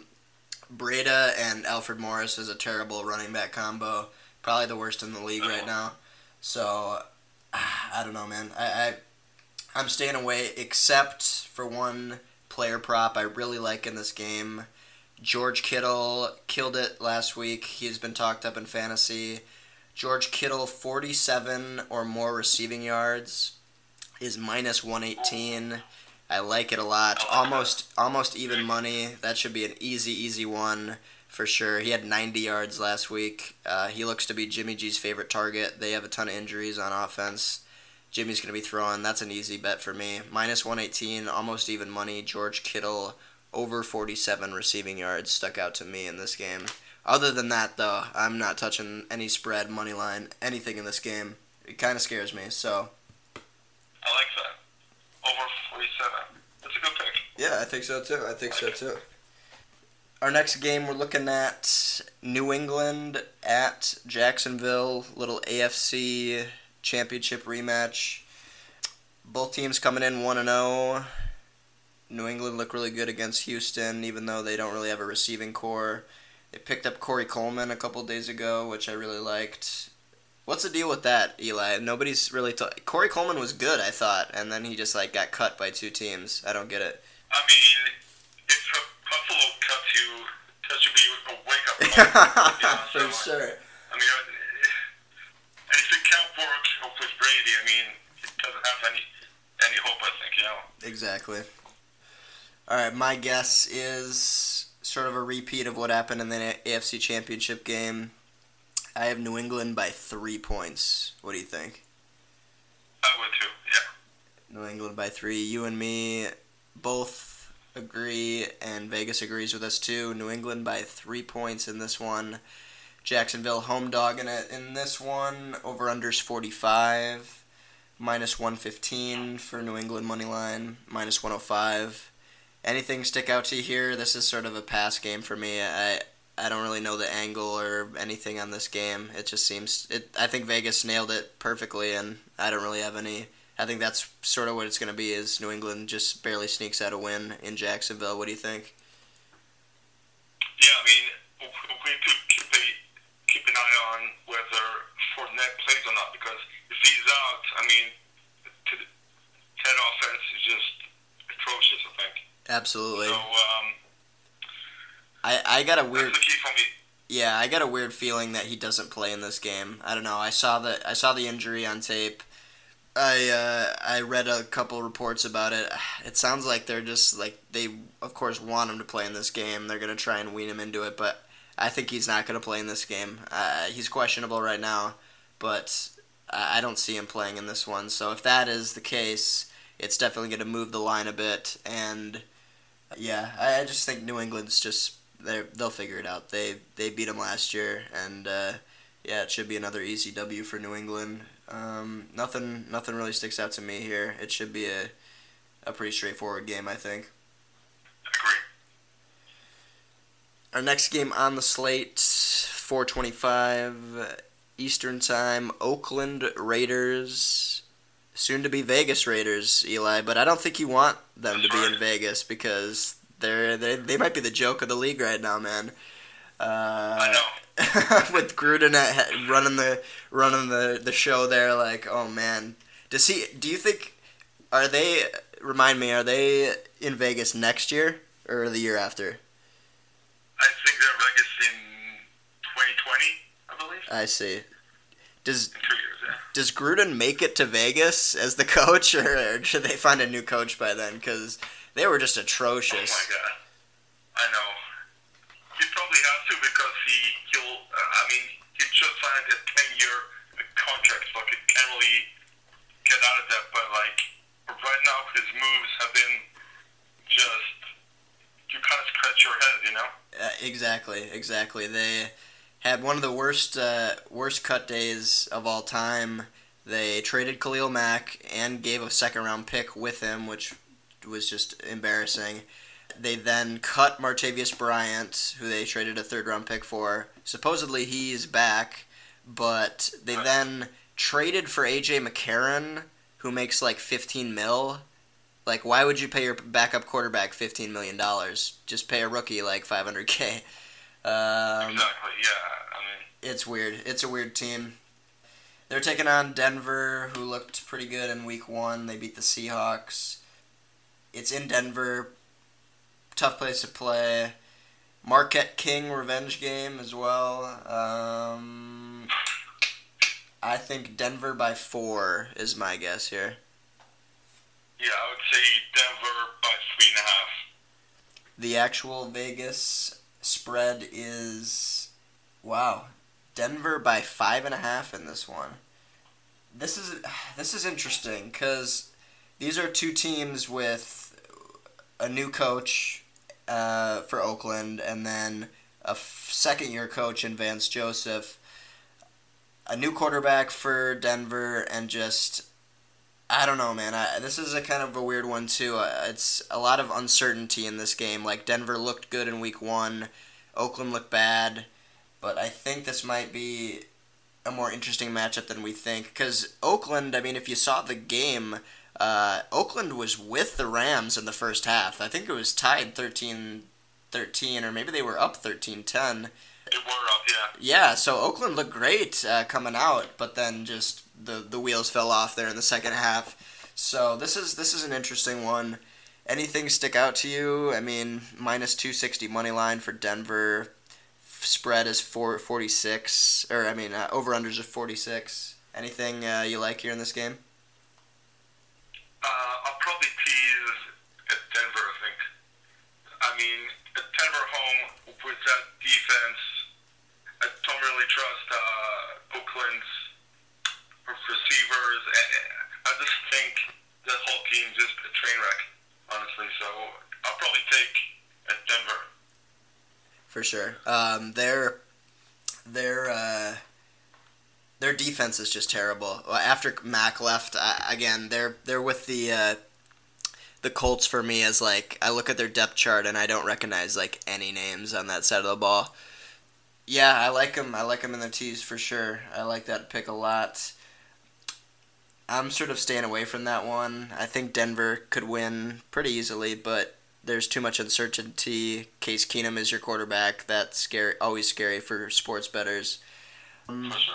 Breda and Alfred Morris is a terrible running back combo. Probably the worst in the league right now. So, I don't know, man. I'm staying away except for one player prop I really like in this game. George Kittle killed it last week. He's been talked up in fantasy. George Kittle, 47 or more receiving yards, is minus 118. I like it a lot. Almost even money. That should be an easy one for sure. He had 90 yards last week. He looks to be Jimmy G's favorite target. They have a ton of injuries on offense. Jimmy's going to be throwing. That's an easy bet for me. Minus 118, almost even money. George Kittle, over 47 receiving yards stuck out to me in this game. Other than that, though, I'm not touching any spread, money line, anything in this game. It kind of scares me, so. I like that. Over 47. That's a good pick. Yeah, I think so, too. Our next game, we're looking at New England at Jacksonville. Little AFC championship rematch. Both teams coming in 1-0. New England look really good against Houston, even though they don't really have a receiving core. They picked up Corey Coleman a couple days ago, which I really liked. What's the deal with that, Eli? Nobody's really Corey Coleman was good, I thought, and then he just got cut by 2 teams. I don't get it. I mean, if Buffalo cuts you, that should be a wake-up call. For sure. I mean, and if it can't work with Brady, I mean, it doesn't have any hope, I think, Exactly. All right, my guess is sort of a repeat of what happened in the AFC Championship game. I have New England by 3 points. What do you think? I would too, yeah. New England by 3. You and me both agree, and Vegas agrees with us too. New England by 3 points in this one. Jacksonville home dogging it in this one. Over-unders 45. Minus 115 for New England money line. Minus 105. Anything stick out to you here? This is sort of a pass game for me. I don't really know the angle or anything on this game. It just seems I think Vegas nailed it perfectly, and I don't really have any I think that's sort of what it's going to be. Is New England just barely sneaks out a win in Jacksonville? What do you think? Yeah, I mean, we need to keep an eye on whether Fournette plays or not, because if he's out, I mean, that offense is just atrocious, I think. Absolutely. So, I got a weird. that's the key for me. Yeah, I got a weird feeling that he doesn't play in this game. I don't know. I saw the injury on tape. I read a couple reports about it. It sounds like they're just like they of course want him to play in this game. They're gonna try and wean him into it, but I think he's not gonna play in this game. He's questionable right now, but I don't see him playing in this one. So if that is the case, it's definitely gonna move the line a bit. And yeah, I just think New England's just they'll figure it out. They beat them last year, and yeah, it should be another easy W for New England. Nothing really sticks out to me here. It should be a pretty straightforward game, I think. Agree. Our next game on the slate, 4:25 Eastern Time, Oakland Raiders, soon to be Vegas Raiders, Eli. But I don't think you want them to be in Vegas because they might be the joke of the league right now, man. I know. With Gruden running the show there, like, oh man, do you think are they in Vegas next year or the year after? I think they're Vegas in 2020, I believe. I see. In 2 years, yeah. Does Gruden make it to Vegas as the coach, or should they find a new coach by then? Because they were just atrocious. Oh my god, I know. He probably has to because he just signed a 10-year contract, so he can't really get out of that. But like right now, his moves have been just you kind of scratch your head, you know. Exactly. They had one of the worst cut days of all time. They traded Khalil Mack and gave a second-round pick with him, which was just embarrassing. They then cut Martavius Bryant, who they traded a third-round pick for. Supposedly he's back, but they then traded for A.J. McCarron, who makes like $15 million. Like, why would you pay your backup quarterback $15 million? Just pay a rookie like $500K. Exactly. Yeah. I mean, it's weird. It's a weird team. They're taking on Denver, who looked pretty good in Week 1. They beat the Seahawks. It's in Denver. Tough place to play. Marquette King revenge game as well. I think Denver by 4 is my guess here. Yeah, I would say Denver by 3.5. The actual Vegas spread is, wow, Denver by 5.5 in this one. This is interesting because these are two teams with a new coach for Oakland, and then a second-year coach in Vance Joseph, a new quarterback for Denver, and just, I don't know, man. This is a kind of a weird one, too. It's a lot of uncertainty in this game. Like, Denver looked good in Week 1. Oakland looked bad. But I think this might be a more interesting matchup than we think. Because Oakland, I mean, if you saw the game, Oakland was with the Rams in the first half. I think it was tied 13-13, or maybe they were up 13-10. They were up, yeah. Yeah, so Oakland looked great coming out, but then just the wheels fell off there in the second half. So this is an interesting one. Anything stick out to you? I mean, minus 260 money line for Denver. Spread is 446, or I mean, over-unders are 46. Anything you like here in this game? I'll probably tease at Denver, I think. I mean, at Denver home, with that defense, I don't really trust Oakland's receivers. I just think that whole team is just a train wreck, honestly. So I'll probably take at Denver. For sure. Their defense is just terrible. After Mac left, again, they're with the Colts for me as, like, I look at their depth chart and I don't recognize, like, any names on that side of the ball. Yeah, I like them in the tees for sure. I like that pick a lot. I'm sort of staying away from that one. I think Denver could win pretty easily, but there's too much uncertainty. Case Keenum is your quarterback. That's scary, always scary for sports bettors. For sure,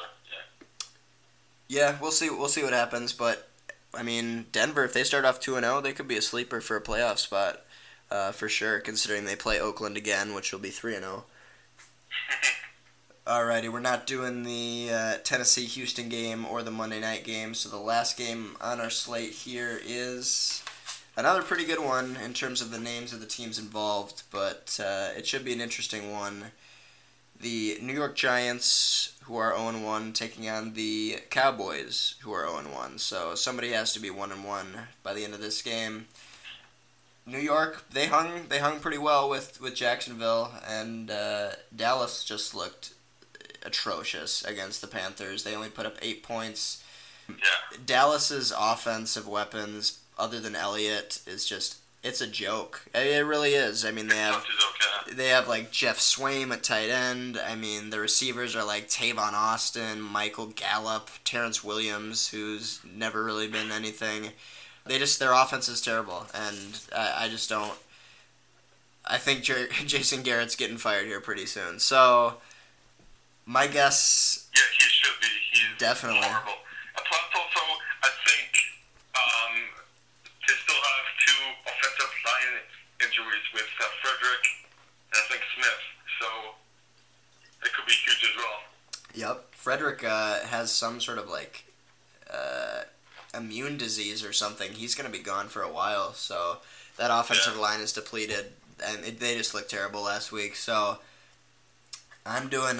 Yeah, we'll see. We'll see what happens. But I mean, Denver, if they start off 2-0, they could be a sleeper for a playoff spot, for sure. Considering they play Oakland again, which will be 3-0. Alrighty, we're not doing the Tennessee-Houston game or the Monday night game, so the last game on our slate here is another pretty good one in terms of the names of the teams involved, but it should be an interesting one. The New York Giants, who are 0-1, taking on the Cowboys, who are 0-1, so somebody has to be 1-1 by the end of this game. New York, they hung pretty well with Jacksonville, and Dallas just looked atrocious against the Panthers. They only put up 8 points. Yeah. Dallas's offensive weapons, other than Elliott, is just, it's a joke. It really is. I mean, they have like Jeff Swaim at tight end. I mean, the receivers are like Tavon Austin, Michael Gallup, Terrence Williams, who's never really been anything. Their offense is terrible, and I just don't. I think Jason Garrett's getting fired here pretty soon. So, my guess. Yeah, he should be. He's definitely horrible. And plus, also, I think they still have 2 offensive line injuries with Frederick and I think Smith. So, it could be huge as well. Yep, Frederick has some sort of like immune disease or something. He's going to be gone for a while, so that offensive line is depleted, and they just looked terrible last week. So I'm doing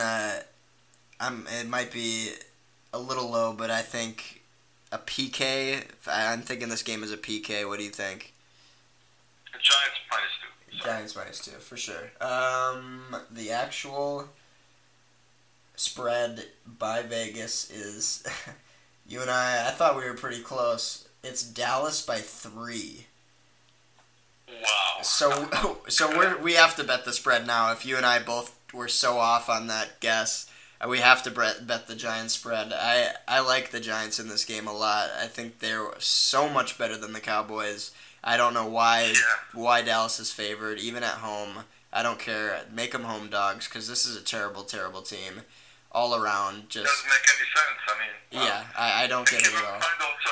it might be a little low, but I think a PK. I'm thinking this game is a PK. What do you think? The Giants -2. Giants -2 for sure. The actual spread by Vegas is. You and I thought we were pretty close. It's Dallas by 3. Wow. So we have to bet the spread now. If you and I both were so off on that guess, we have to bet the Giants spread. I like the Giants in this game a lot. I think they're so much better than the Cowboys. I don't know why Dallas is favored, even at home. I don't care. Make them home dogs, because this is a terrible, terrible team. All around, just doesn't make any sense. I mean, yeah, I don't get it at all. And also,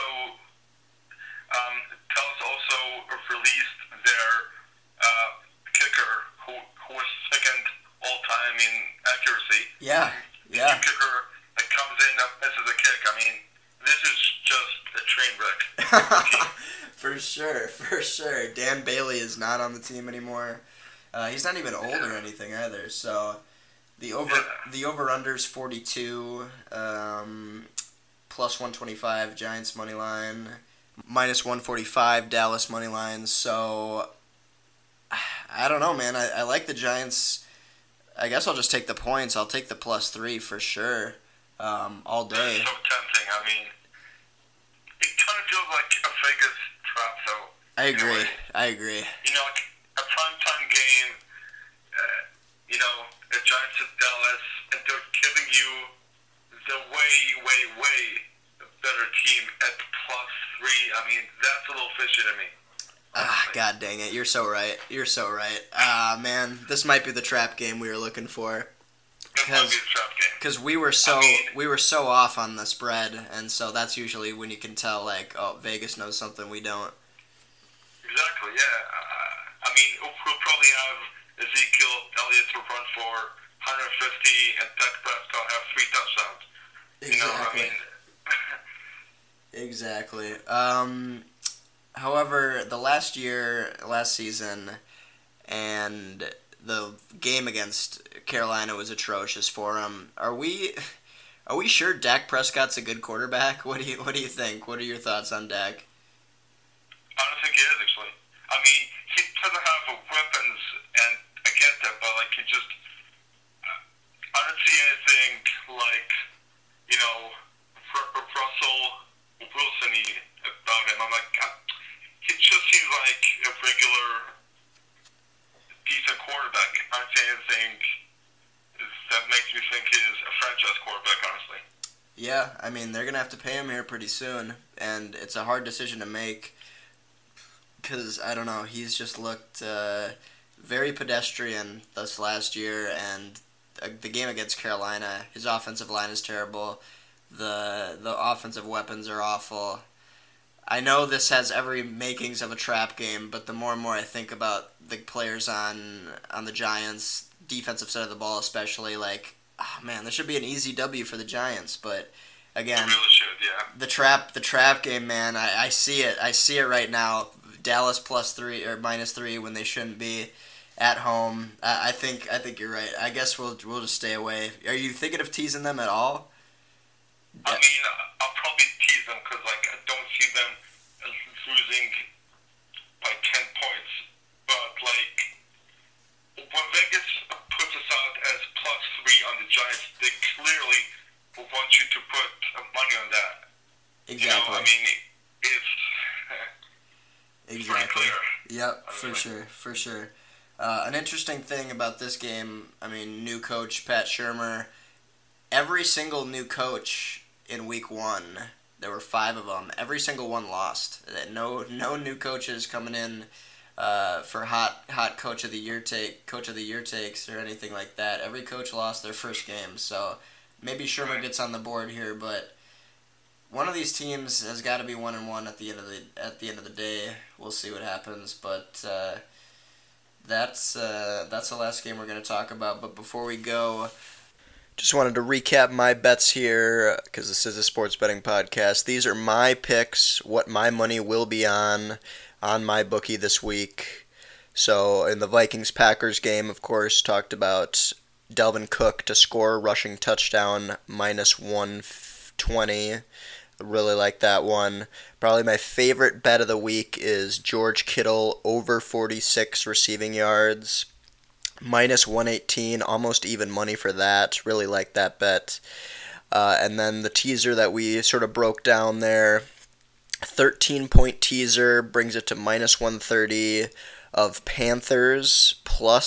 Dallas also released their kicker, who was second all time in accuracy. Yeah. The kicker that comes in and misses a kick. I mean, this is just a train wreck. For sure. Dan Bailey is not on the team anymore. He's not even old or anything either. So. The over-under's 42, plus 125, Giants money line, minus 145, Dallas money line. So, I don't know, man. I like the Giants. I guess I'll just take the points. I'll take the +3 for sure, all day. It's so tempting. I mean, it kind of feels like a Vegas trap, though. I agree. You know, like a primetime game, the Giants at Dallas, and they're giving you the way better team at +3. I mean, that's a little fishy to me. God dang it. You're so right. Man, this might be the trap game we were looking for. This might be the trap game. Because we were so off on the spread, and so that's usually when you can tell, like, oh, Vegas knows something we don't. Exactly, yeah. I mean, we'll probably have Ezekiel Elliott to run for 150 and Dak Prescott have 3 touchdowns. Exactly. Exactly. However, the last season, and the game against Carolina was atrocious for him. Are we sure Dak Prescott's a good quarterback? What do you think? What are your thoughts on Dak? I don't think he is, actually. I mean, he doesn't have weapons, and I get that, but like I don't see anything like Russell Wilson about him. I'm like, he just seems like a regular, decent quarterback. I don't see anything that makes me think he's a franchise quarterback, honestly. Yeah, I mean, they're going to have to pay him here pretty soon, and it's a hard decision to make because, I don't know, he's just looked very pedestrian this last year, and the game against Carolina, his offensive line is terrible. The offensive weapons are awful. I know this has every makings of a trap game, but the more and more I think about the players on the Giants, defensive side of the ball especially, like, oh man, this should be an easy W for the Giants, but It again, really should, yeah. the trap game, man, I see it. I see it right now. Dallas +3 or -3 when they shouldn't be at home. I think you're right. I guess we'll just stay away. Are you thinking of teasing them at all? I mean, I'll probably tease them because, like, I don't see them losing by 10 points. But, like, when Vegas puts us out as +3 on the Giants, they clearly want you to put money on that. Exactly. You know, I mean, it's pretty Exactly. clear. Yep, for sure. An interesting thing about this game, I mean, new coach Pat Shurmur. Every single new coach in week 1, there were 5 of them. Every single one lost. No new coaches coming in for hot coach of the year takes or anything like that. Every coach lost their first game, so maybe Shurmur gets on the board here, but one of these teams has got to be 1-1 at the end of the day. We'll see what happens, but that's the last game we're going to talk about. But before we go, just wanted to recap my bets here because this is a sports betting podcast. These are my picks, what my money will be on my bookie this week. So in the Vikings-Packers game, of course, talked about Dalvin Cook to score a rushing touchdown, -120. Really like that one. Probably my favorite bet of the week is George Kittle over 46 receiving yards. -118, almost even money for that. Really like that bet. And then the teaser that we sort of broke down there, 13-point teaser brings it to -130 of Panthers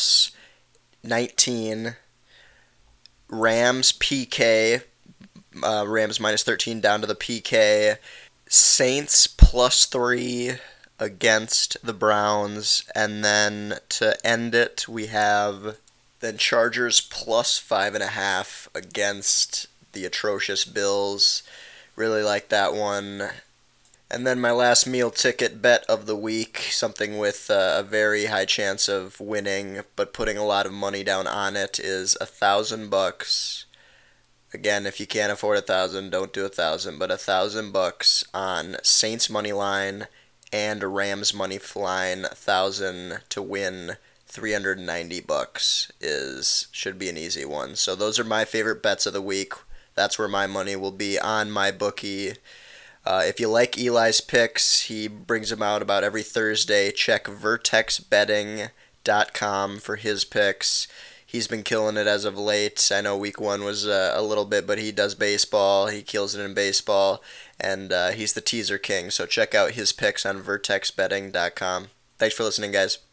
+19. Rams PK, Rams -13 down to the PK. Saints +3 against the Browns. And then to end it, we have then Chargers +5.5 against the atrocious Bills. Really like that one. And then my last meal ticket bet of the week, something with a very high chance of winning, but putting a lot of money down on it, is $1,000. Again, if you can't afford 1,000, don't do 1,000, but $1,000 on Saints money line and Rams money line, 1,000 to win $390 should be an easy one. So those are my favorite bets of the week. That's where my money will be on my bookie. If you like Eli's picks, he brings them out about every Thursday. Check vertexbetting.com for his picks. He's been killing it as of late. I know week 1 was a little bit, but he does baseball. He kills it in baseball, and he's the teaser king. So check out his picks on vertexbetting.com. Thanks for listening, guys.